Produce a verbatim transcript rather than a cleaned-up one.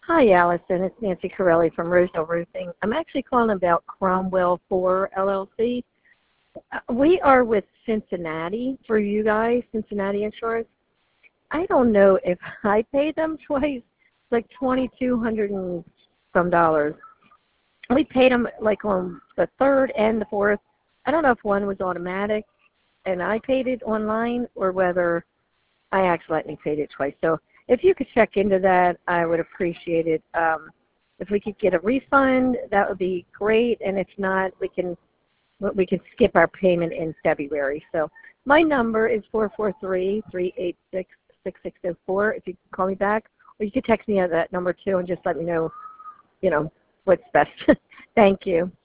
Hi, Allison. It's Nancy Corelli from Rosedale Roofing. I'm actually calling about Cromwell four L L C. Uh, We are with Cincinnati for you guys, Cincinnati Insurance. I don't know if I paid them twice, like twenty-two hundred and some dollars. We paid them like on the third and the fourth. I don't know if one was automatic and I paid it online or whether I accidentally paid it twice. So if you could check into that, I would appreciate it. Um, if we could get a refund, that would be great. And if not, we can we can skip our payment in February. So my number is four four three, three eight six, six six zero four. If you can call me back, or you can text me at that number too, and just let me know, you know, what's best. Thank you.